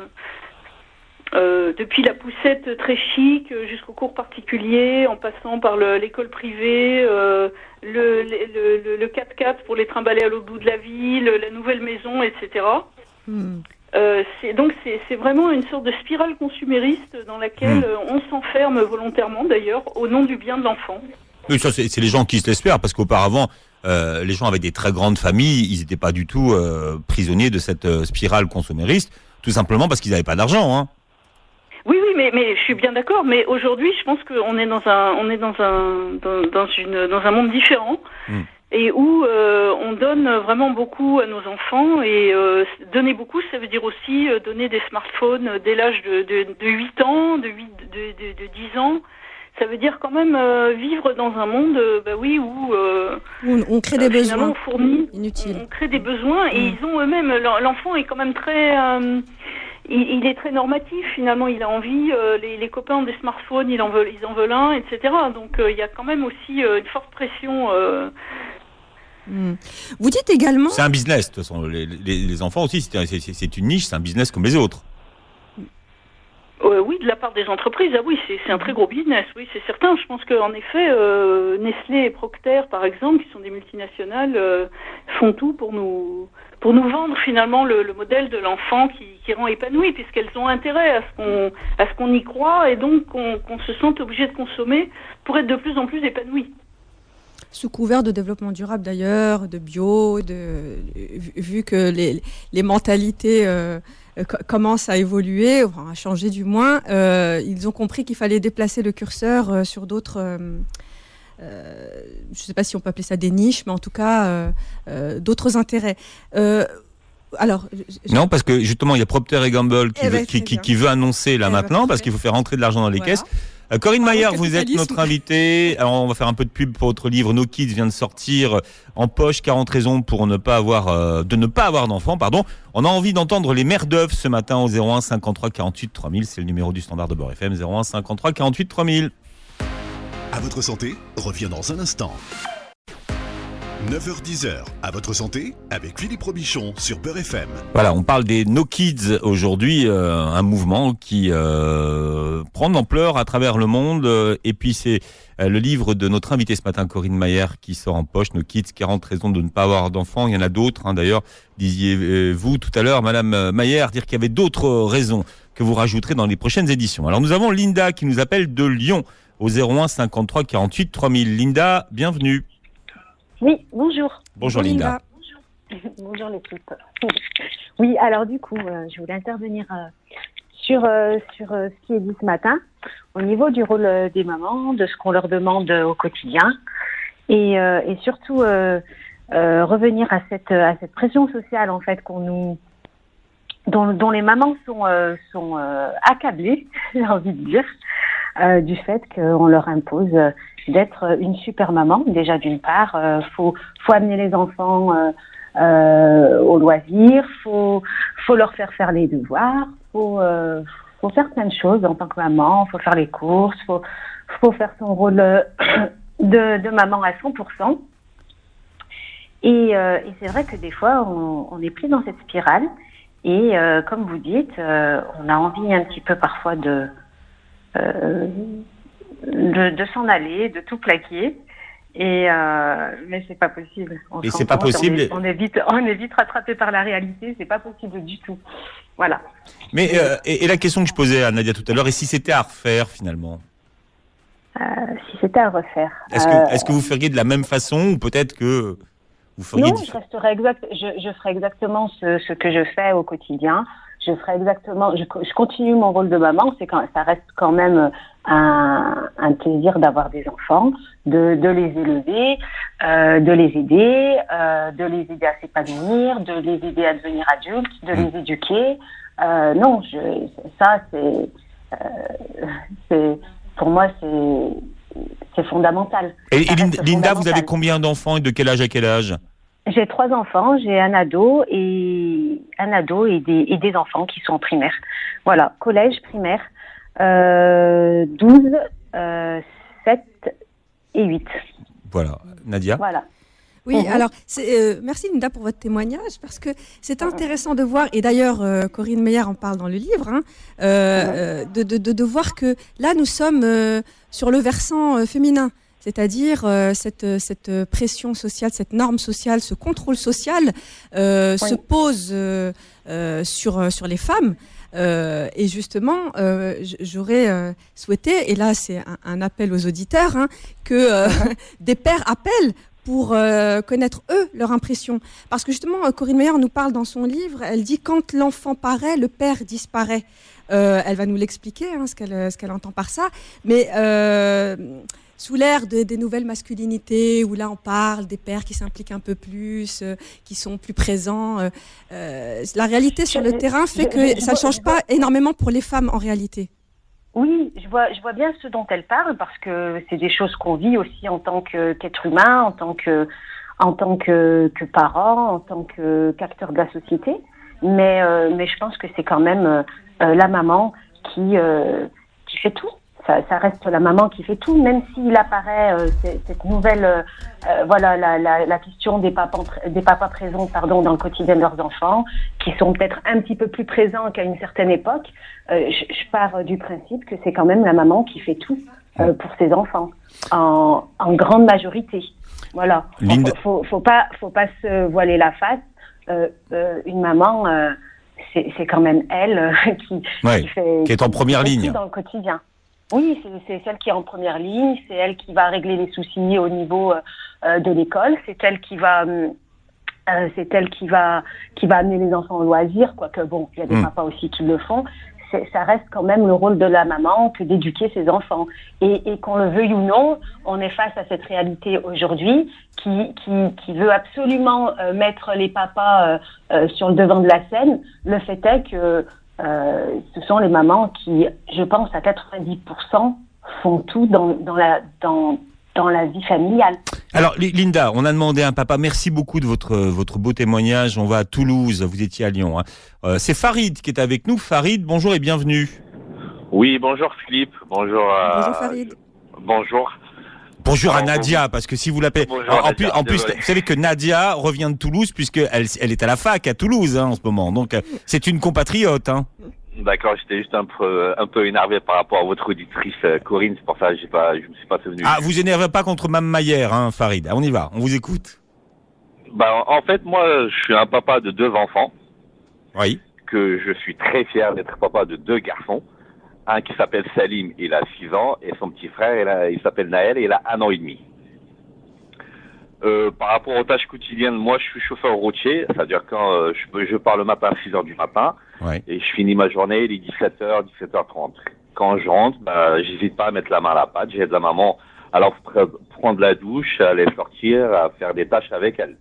euh, depuis la poussette très chic jusqu'au cours particulier, en passant par le, l'école privée, euh, le, le, le, le quatre-quatre pour les trimballer à l'autre bout de la ville, la nouvelle maison, et cetera. Mmh. Euh, c'est, donc c'est, c'est vraiment une sorte de spirale consumériste dans laquelle mmh. on s'enferme volontairement d'ailleurs au nom du bien de l'enfant. Oui, ça c'est, c'est les gens qui se l'espèrent, parce qu'auparavant, euh, les gens avec des très grandes familles, ils n'étaient pas du tout euh, prisonniers de cette euh, spirale consumériste, tout simplement parce qu'ils n'avaient pas d'argent, hein. Oui, oui, mais, mais je suis bien d'accord. Mais aujourd'hui, je pense qu'on est dans un, on est dans un, dans, dans une, dans un monde différent, mmh. et où euh, on donne vraiment beaucoup à nos enfants. Et euh, donner beaucoup, ça veut dire aussi euh, donner des smartphones dès l'âge de, de, de huit ans, de huit, de, de, de dix ans. Ça veut dire quand même euh, vivre dans un monde, euh, bah oui, où euh, on, on crée des euh, besoins on fournit, inutiles. On, on crée des besoins, mmh. et ils ont eux-mêmes. L'enfant est quand même très euh, Il, il est très normatif, finalement, il a envie, euh, les, les copains ont des smartphones, ils en veulent, ils en veulent un, et cetera. Donc euh, il y a quand même aussi euh, une forte pression euh, Mmh. Vous dites également... C'est un business, de toute façon. Les, les, les enfants aussi, c'est, c'est, c'est une niche, c'est un business comme les autres. Euh, oui, de la part des entreprises, ah oui, c'est, c'est un très gros business, oui, c'est certain. Je pense qu'en effet, euh, Nestlé et Procter, par exemple, qui sont des multinationales, euh, font tout pour nous pour nous vendre finalement le, le modèle de l'enfant qui, qui rend épanoui, puisqu'elles ont intérêt à ce qu'on à ce qu'on y croit et donc qu'on, qu'on se sente obligé de consommer pour être de plus en plus épanoui. Sous couvert de développement durable d'ailleurs, de bio, de, vu que les, les mentalités euh, commencent à évoluer, enfin, à changer du moins, euh, ils ont compris qu'il fallait déplacer le curseur euh, sur d'autres... Euh, euh, je ne sais pas si on peut appeler ça des niches, mais en tout cas euh, euh, d'autres intérêts. Euh, alors, je... Non, parce que justement, il y a Procter et Gamble qui, eh veut, ben, qui, qui, qui veut annoncer là eh maintenant, ben, parce qu'il faut faire rentrer de l'argent dans les voilà. caisses. Euh, Corinne Maillard, vous êtes capitalisme. notre invitée. Alors, on va faire un peu de pub pour votre livre. No Kids vient de sortir en poche. quarante raisons pour ne pas avoir, euh, de ne pas avoir d'enfants, pardon. On a envie d'entendre les mères d'œuvre ce matin au zéro un cinquante-trois quarante-huit trois mille. C'est le numéro du standard de Beurre F M, zéro un cinquante-trois quarante-huit trois mille. À votre santé revient dans un instant. neuf heures dix, à votre santé avec Philippe Robichon sur Beurre F M. Voilà, on parle des No Kids aujourd'hui, euh, un mouvement qui euh, prend de l'ampleur à travers le monde. Euh, et puis c'est euh, le livre de notre invitée ce matin, Corinne Maillard, qui sort en poche, No Kids, quarante raisons de ne pas avoir d'enfants. Il y en a d'autres, hein, d'ailleurs, disiez-vous tout à l'heure, Madame Maillard, dire qu'il y avait d'autres raisons que vous rajouterez dans les prochaines éditions. Alors nous avons Linda qui nous appelle de Lyon au zéro un cinquante-trois quarante-huit trois mille. Linda, bienvenue. Oui, bonjour. Bonjour Linda. Bonjour, bonjour l'équipe. Oui, alors du coup, euh, je voulais intervenir euh, sur, euh, sur euh, ce qui est dit ce matin, au niveau du rôle euh, des mamans, de ce qu'on leur demande euh, au quotidien, et, euh, et surtout euh, euh, revenir à cette, à cette pression sociale en fait qu'on nous, dont, dont les mamans sont, euh, sont euh, accablées, j'ai envie de dire, euh, du fait qu'on leur impose euh, d'être une super maman. Déjà d'une part, euh, faut faut amener les enfants euh, euh, au loisir, faut faut leur faire faire les devoirs, faut euh, faut faire plein de choses en tant que maman, faut faire les courses, faut faut faire son rôle euh, de de maman à cent pour cent. Et, euh, et c'est vrai que des fois on, on est pris dans cette spirale et euh, comme vous dites, euh, on a envie un petit peu parfois de euh, De, de s'en aller, de tout plaquer, et euh, mais c'est pas possible. On Et se c'est rend pas compte, possible. On est, on est vite, on est vite rattrapé par la réalité. C'est pas possible du tout. Voilà. Mais euh, et, et la question que je posais à Nadia tout à l'heure, et si c'était à refaire finalement, Euh, si c'était à refaire. est-ce que euh, est-ce que vous feriez de la même façon ou peut-être que vous feriez Non, diff- je resterai exact. Je, je ferai exactement ce, ce que je fais au quotidien. Je ferai exactement. Je, je continue mon rôle de maman. C'est quand ça reste quand même un, un plaisir d'avoir des enfants, de, de les élever, euh, de les aider, euh, de les aider à s'épanouir, de les aider à devenir adultes, de les éduquer. Euh, non, je, ça c'est, euh, c'est pour moi c'est c'est fondamental. Et, Ça et reste Linda, Linda, vous fondamental. avez combien d'enfants et de quel âge à quel âge? J'ai trois enfants, j'ai un ado et un ado et des, et des enfants qui sont en primaire. Voilà, collège, primaire, euh, douze, euh, sept et huit. Voilà, Nadia. Voilà. Oui, Mhm. alors c'est, euh, merci Linda pour votre témoignage parce que c'est intéressant de voir, et d'ailleurs euh, Corinne Maillard en parle dans le livre, hein, euh, euh, de, de, de, de voir que là nous sommes euh, sur le versant euh, féminin. C'est-à-dire euh, cette, cette pression sociale, cette norme sociale, ce contrôle social euh, Oui. se pose euh, euh, sur, sur les femmes. Euh, et justement, euh, j'aurais euh, souhaité, et là c'est un, un appel aux auditeurs, hein, que euh, des pères appellent pour euh, connaître, eux, leur impression. Parce que justement, Corinne Maillard nous parle dans son livre, elle dit « Quand l'enfant paraît, le père disparaît euh, ». Elle va nous l'expliquer, hein, ce qu'elle ce qu'elle entend par ça. Mais... Euh, sous l'ère de, des nouvelles masculinités, où là on parle des pères qui s'impliquent un peu plus, euh, qui sont plus présents, euh, euh, la réalité sur le Je- terrain fait je- que je- ça ne je- change je- pas énormément pour les femmes en réalité. Oui, je vois, je vois bien ce dont elle parle parce que c'est des choses qu'on vit aussi en tant que, qu'être humain, en tant que, en tant que, que parent, en tant que, qu'acteur de la société. Mais, euh, mais je pense que c'est quand même euh, la maman qui, euh, qui fait tout. ça, ça reste la maman qui fait tout, même s'il apparaît euh, cette nouvelle, euh, euh, voilà, la, la, la question des papas, des papas présents, pardon, dans le quotidien de leurs enfants, qui sont peut-être un petit peu plus présents qu'à une certaine époque. Euh, je, je pars du principe que c'est quand même la maman qui fait tout euh, pour ses enfants, en, en grande majorité. Voilà. Linde... Faut, faut pas, faut pas se voiler la face. Euh, euh, une maman, euh, c'est, c'est quand même elle euh, qui, ouais, qui fait, qui est en première qui fait ligne tout dans le quotidien. Oui, c'est, c'est celle qui est en première ligne, c'est elle qui va régler les soucis au niveau euh, de l'école, c'est elle qui va, euh, c'est elle qui va, qui va amener les enfants au loisir, quoique bon, il y a des mmh. papas aussi qui le font. C'est, ça reste quand même le rôle de la maman que d'éduquer ses enfants. Et, et qu'on le veuille ou non, on est face à cette réalité aujourd'hui qui, qui, qui veut absolument euh, mettre les papas euh, euh, sur le devant de la scène. Le fait est que euh, ce sont les mamans qui, je pense à quatre-vingt-dix pour cent, font tout dans, dans, la, dans, dans la vie familiale. Alors Linda, on a demandé à un papa, merci beaucoup de votre votre beau témoignage. On va à Toulouse, vous étiez à Lyon. Hein. Euh, c'est Farid qui est avec nous. Farid, bonjour et bienvenue. Oui, bonjour Philippe, bonjour. Euh, bonjour Farid. Bonjour. Bonjour à Nadia, parce que si vous l'appelez, en, en plus, en plus, vous savez que Nadia revient de Toulouse puisque elle, elle est à la fac à Toulouse hein, en ce moment. Donc c'est une compatriote. Hein. D'accord, j'étais juste un peu, un peu énervé par rapport à votre auditrice Corinne, c'est pour ça que j'ai pas, je me suis pas souvenu. Ah, vous énervez pas contre Mme Mayer, hein, Farid. On y va, on vous écoute. Bah, en fait, moi, je suis un papa de deux enfants. Oui. Que je suis très fier d'être papa de deux garçons. Un qui s'appelle Salim, il a six ans, et son petit frère, il, a, il s'appelle Naël, et il a un an et demi. Euh, par rapport aux tâches quotidiennes, moi je suis chauffeur routier, c'est-à-dire quand euh, je, je pars le matin à six heures du matin, ouais. et je finis ma journée, il est dix-sept heures, dix-sept heures trente. Quand je rentre, bah, j'hésite pas à mettre la main à la pâte, j'aide la maman à leur prendre la douche, à les sortir, à faire des tâches avec elle.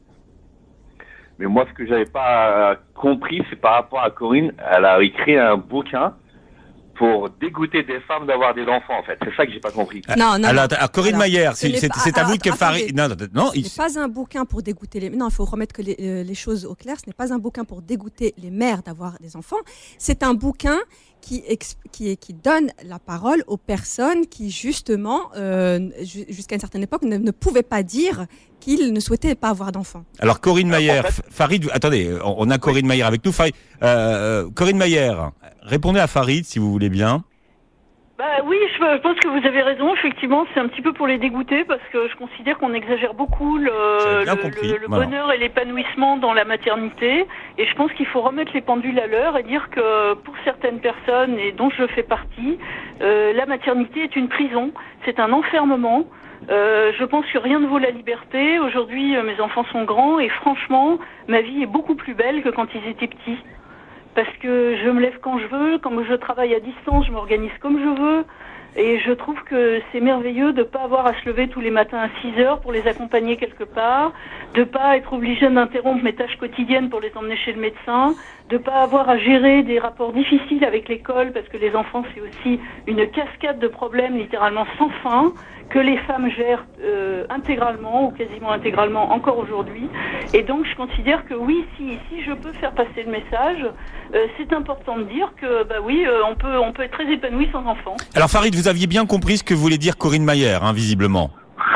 Mais moi ce que j'avais pas compris, c'est par rapport à Corinne, elle a écrit un bouquin pour dégoûter des femmes d'avoir des enfants, en fait. C'est ça que j'ai pas compris. Non, non. Alors, alors Corinne Mayer, c'est, c'est, c'est à vous que Farid. Non, non, non. Ce n'est pas un bouquin pour dégoûter les. Non, il faut remettre que les, euh, les choses au clair. Ce n'est pas un bouquin pour dégoûter les mères d'avoir des enfants. C'est un bouquin qui, qui, qui donne la parole aux personnes qui, justement, euh, jusqu'à une certaine époque, ne, ne pouvaient pas dire qu'ils ne souhaitaient pas avoir d'enfants. Alors Corinne Mayer, en fait... Farid, attendez, on a Corinne oui. Mayer avec nous. Farid, euh, Corinne Mayer, répondez à Farid si vous voulez bien. Bah oui, je, je pense que vous avez raison. Effectivement, c'est un petit peu pour les dégoûter parce que je considère qu'on exagère beaucoup le, le, le, le voilà. bonheur et l'épanouissement dans la maternité. Et je pense qu'il faut remettre les pendules à l'heure et dire que pour certaines personnes, et dont je fais partie, euh, la maternité est une prison, c'est un enfermement. Euh, je pense que rien ne vaut la liberté. Aujourd'hui, euh, mes enfants sont grands et franchement, ma vie est beaucoup plus belle que quand ils étaient petits. Parce que je me lève quand je veux, quand je travaille à distance, je m'organise comme je veux. Et je trouve que c'est merveilleux de ne pas avoir à se lever tous les matins à six heures pour les accompagner quelque part, de ne pas être obligé d'interrompre mes tâches quotidiennes pour les emmener chez le médecin, de ne pas avoir à gérer des rapports difficiles avec l'école, parce que les enfants, c'est aussi une cascade de problèmes littéralement sans fin, que les femmes gèrent euh, intégralement ou quasiment intégralement encore aujourd'hui. Et donc je considère que oui, si, si je peux faire passer le message, euh, c'est important de dire que bah oui, euh, on peut on peut être très épanoui sans enfant. Alors Farid, vous aviez bien compris ce que voulait dire Corinne Mayer, hein, visiblement.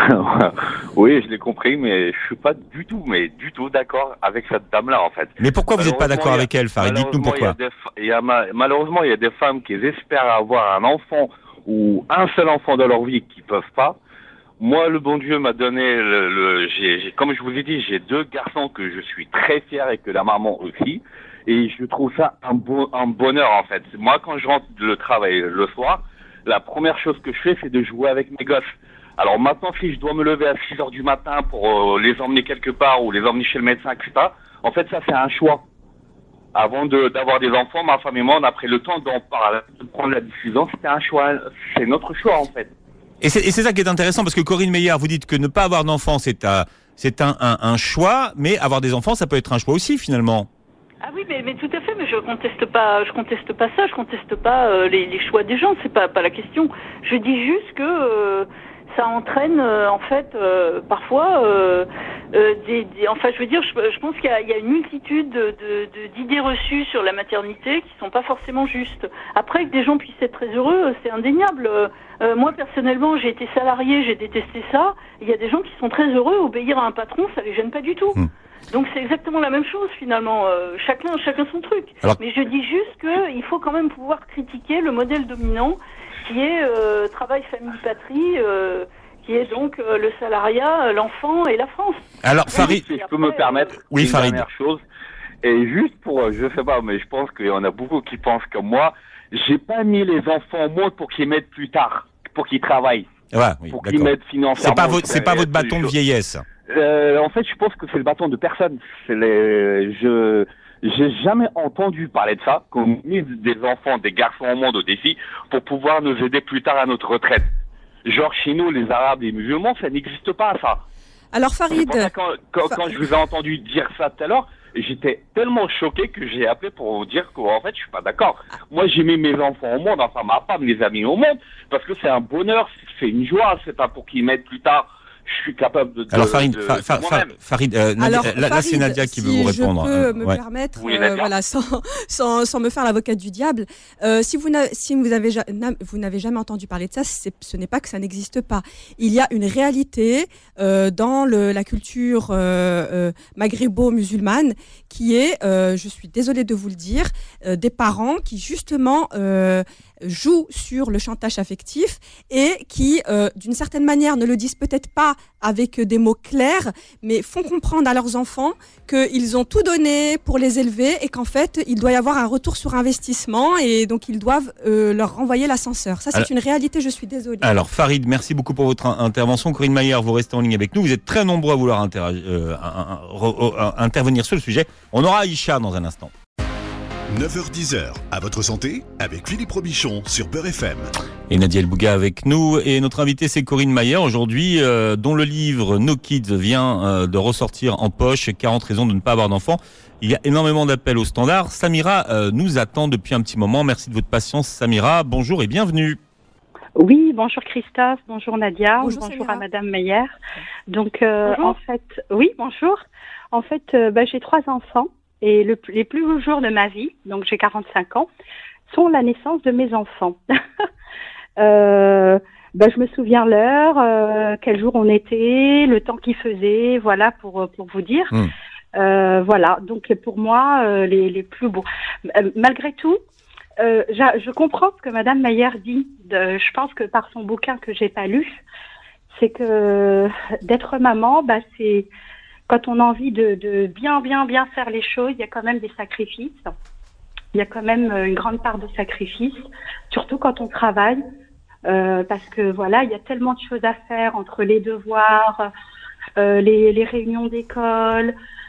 Oui, je l'ai compris, mais je suis pas du tout, mais du tout d'accord avec cette dame-là, en fait. Mais pourquoi vous n'êtes pas d'accord avec elle, Farid? Dites-nous pourquoi. Il y a des, il y a, malheureusement, il y a des femmes qui espèrent avoir un enfant ou un seul enfant dans leur vie qui peuvent pas. Moi, le bon Dieu m'a donné le, le j'ai, j'ai, comme je vous ai dit, j'ai deux garçons que je suis très fier et que la maman aussi. Et je trouve ça un, bon, un bonheur, en fait. Moi, quand je rentre le travail le soir, la première chose que je fais, c'est de jouer avec mes gosses. Alors maintenant, si je dois me lever à six heures du matin pour euh, les emmener quelque part ou les emmener chez le médecin, et cetera, en fait, ça, c'est un choix. Avant de, d'avoir des enfants, ma femme et moi, on a pris le temps d'en parler, de prendre la décision. C'était un choix. C'est notre choix, en fait. Et c'est, et c'est ça qui est intéressant, parce que Corinne Meyer, vous dites que ne pas avoir d'enfants, c'est, un, c'est un, un, un choix, mais avoir des enfants, ça peut être un choix aussi, finalement. Ah oui, mais, mais tout à fait, mais je conteste pas, je conteste pas ça, je conteste pas euh, les, les choix des gens, c'est pas, pas la question. Je dis juste que... Euh, ça entraîne euh, en fait euh, parfois euh, euh, des, des, enfin je veux dire, je, je pense qu'il y a, il y a une multitude de, de, de, d'idées reçues sur la maternité qui sont pas forcément justes. Après que des gens puissent être très heureux, c'est indéniable. Euh, moi personnellement, j'ai été salariée, j'ai détesté ça. Il y a des gens qui sont très heureux, obéir à un patron, ça les gêne pas du tout. Mmh. Donc c'est exactement la même chose finalement. Euh, chacun, chacun son truc. Alors... Mais je dis juste que il faut quand même pouvoir critiquer le modèle dominant, qui est euh, travail, famille, patrie, euh, qui est donc euh, le salariat, l'enfant et la France. Alors Farid, si je peux me permettre, oui, une Farid. dernière chose. Et juste pour, je sais pas, mais je pense qu'il y en a beaucoup qui pensent comme moi. J'ai pas mis les enfants au monde pour qu'ils m'aident plus tard, pour qu'ils travaillent, ouais, oui, pour qu'ils m'aident financièrement. C'est pas votre, c'est pas votre bâton de vieillesse. Euh, en fait, je pense que c'est le bâton de personne. C'est les, je, j'ai jamais entendu parler de ça, qu'on met des enfants, des garçons au monde, des filles, pour pouvoir nous aider plus tard à notre retraite. Genre chez nous, les Arabes, les musulmans, ça n'existe pas, ça. Alors Farid, quand, quand, quand je vous ai entendu dire ça tout à l'heure, j'étais tellement choqué que j'ai appelé pour vous dire qu'en fait, je suis pas d'accord. Moi, j'ai mis mes enfants au monde, enfin ma femme les a mis au monde, parce que c'est un bonheur, c'est une joie, c'est pas pour qu'ils m'aident plus tard. Je suis capable de. Alors Farid, de, fa, fa, fa, Farid, euh, Nadia, Alors, là, Farid, là c'est Nadia qui si veut vous répondre. Je peux euh, me ouais. permettre, oui, euh, voilà, sans, sans, sans me faire l'avocate du diable. Euh, si vous n'avez, si vous avez, vous n'avez jamais entendu parler de ça, c'est, ce n'est pas que ça n'existe pas. Il y a une réalité euh, dans le, la culture euh, euh, maghrébo-musulmane qui est, euh, je suis désolée de vous le dire, euh, des parents qui justement euh, jouent sur le chantage affectif et qui, euh, d'une certaine manière, ne le disent peut-être pas avec des mots clairs, mais font comprendre à leurs enfants qu'ils ont tout donné pour les élever et qu'en fait, il doit y avoir un retour sur investissement et donc ils doivent euh, leur renvoyer l'ascenseur. Ça, c'est alors, une réalité, je suis désolée. Alors, Farid, merci beaucoup pour votre intervention. Corinne Maillère, vous restez en ligne avec nous. Vous êtes très nombreux à vouloir interag- euh, un, un, un, intervenir sur le sujet. On aura Aïcha dans un instant. neuf heures dix, à votre santé, avec Philippe Robichon sur Beurre F M. Et Nadia El Bouga avec nous. Et notre invité, c'est Corinne Maillère, aujourd'hui, euh, dont le livre No Kids vient euh, de ressortir en poche, quarante raisons de ne pas avoir d'enfants. Il y a énormément d'appels au standard. Samira euh, nous attend depuis un petit moment. Merci de votre patience, Samira. Bonjour et bienvenue. Oui, bonjour Christophe, bonjour Nadia, bonjour, bonjour à Madame Meyer. Donc, euh, bonjour. en fait, oui, bonjour. En fait, euh, bah, j'ai trois enfants. Et le, les plus beaux jours de ma vie, donc j'ai quarante-cinq ans, sont la naissance de mes enfants. euh, ben je me souviens l'heure, euh, quel jour on était, le temps qu'il faisait, voilà pour pour vous dire. Mmh. Euh, voilà, donc pour moi euh, les les plus beaux. Euh, malgré tout, euh, je comprends ce que Madame Mayer dit. De, je pense que par son bouquin que j'ai pas lu, c'est que d'être maman, bah c'est quand on a envie de, de bien, bien, bien faire les choses, il y a quand même des sacrifices. Il y a quand même une grande part de sacrifices, surtout quand on travaille, euh, parce que voilà, il y a tellement de choses à faire entre les devoirs, euh, les, les réunions d'école.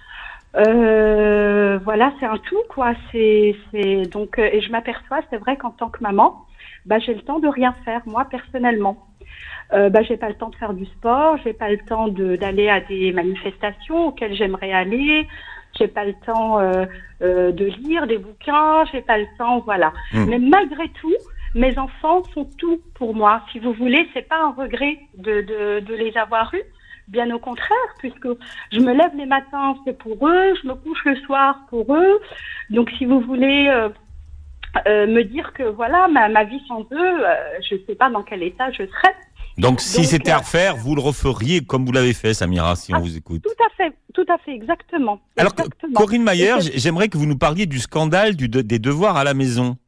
Euh, voilà, c'est un tout, quoi. C'est, c'est donc, et je m'aperçois, c'est vrai qu'en tant que maman, bah, j'ai le temps de rien faire, moi personnellement. Euh, bah, j'ai pas le temps de faire du sport, j'ai pas le temps de, d'aller à des manifestations auxquelles j'aimerais aller, j'ai pas le temps euh, euh, de lire des bouquins, j'ai pas le temps, voilà. Mmh. Mais malgré tout, mes enfants sont tout pour moi. Si vous voulez, c'est pas un regret de, de, de les avoir eus, bien au contraire, puisque je me lève les matins, c'est pour eux, je me couche le soir pour eux. Donc, si vous voulez euh, euh, me dire que voilà, ma, ma vie sans eux, euh, je sais pas dans quel état je serais. Donc, si Donc, c'était à refaire, vous le referiez comme vous l'avez fait, Samira, si on ah, vous écoute. Tout à fait, tout à fait, exactement. Alors, exactement. Corinne Maillère, j'aimerais que vous nous parliez du scandale du, de, des devoirs à la maison.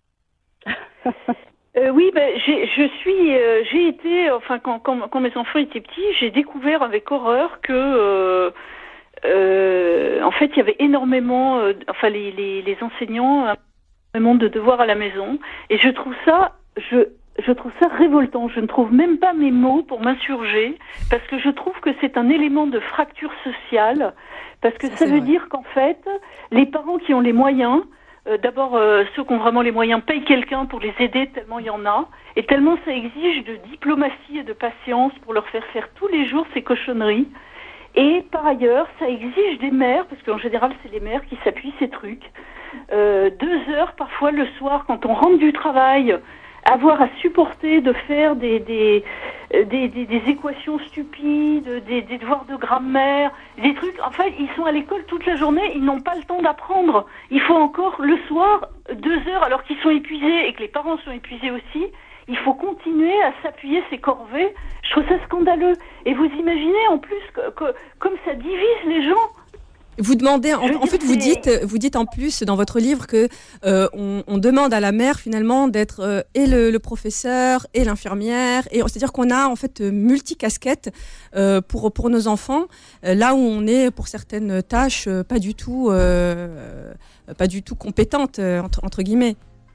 euh, oui, ben, j'ai, je suis, euh, j'ai été, enfin, quand, quand, quand mes enfants étaient petits, j'ai découvert avec horreur que, euh, euh, en fait, il y avait énormément, euh, enfin, les, les, les enseignants, énormément de devoirs à la maison, et je trouve ça, je Je trouve ça révoltant. Je ne trouve même pas mes mots pour m'insurger parce que je trouve que c'est un élément de fracture sociale parce que ça, ça veut vrai. dire qu'en fait, les parents qui ont les moyens, euh, d'abord euh, ceux qui ont vraiment les moyens payent quelqu'un pour les aider tellement il y en a et tellement ça exige de diplomatie et de patience pour leur faire faire tous les jours ces cochonneries. Et par ailleurs, ça exige des mères, parce qu'en général c'est les mères qui s'appuient ces trucs, euh, deux heures parfois le soir quand on rentre du travail avoir à supporter de faire des des des, des, des équations stupides, des, des devoirs de grammaire, des trucs. En fait, ils sont à l'école toute la journée, ils n'ont pas le temps d'apprendre. Il faut encore le soir deux heures, alors qu'ils sont épuisés et que les parents sont épuisés aussi. Il faut continuer à s'appuyer ces corvées. Je trouve ça scandaleux. Et vous imaginez en plus que, que comme ça divise les gens. Vous demandez, en, en fait, vous dites, vous dites en plus dans votre livre que euh, on, on demande à la mère finalement d'être euh, et le, le professeur et l'infirmière, et c'est-à-dire qu'on a en fait multicasquettes euh, pour pour nos enfants, euh, là où on est pour certaines tâches euh, pas du tout euh, pas du tout compétentes euh, entre, entre guillemets.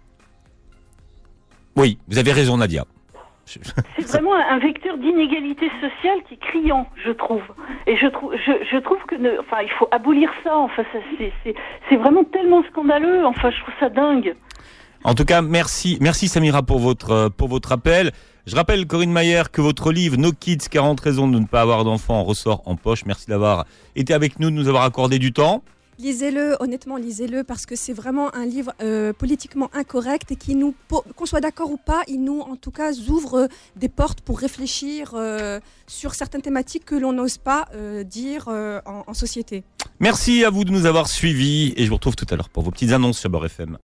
Oui, vous avez raison, Nadia. C'est vraiment un vecteur d'inégalité sociale qui est criant, je trouve. Et je trouve, je, je trouve que, ne, enfin, il faut abolir ça. Enfin, ça, c'est, c'est, c'est vraiment tellement scandaleux. Enfin, je trouve ça dingue. En tout cas, merci, merci Samira pour votre pour votre appel. Je rappelle, Corinne Mayer, que votre livre No Kids, quarante raisons de ne pas avoir d'enfants ressort en poche. Merci d'avoir été avec nous, de nous avoir accordé du temps. Lisez-le, honnêtement, lisez-le, parce que c'est vraiment un livre euh, politiquement incorrect et qui nous, qu'on soit d'accord ou pas, il nous, en tout cas, ouvre des portes pour réfléchir euh, sur certaines thématiques que l'on n'ose pas euh, dire euh, en, en société. Merci à vous de nous avoir suivis et je vous retrouve tout à l'heure pour vos petites annonces sur Beurre F M.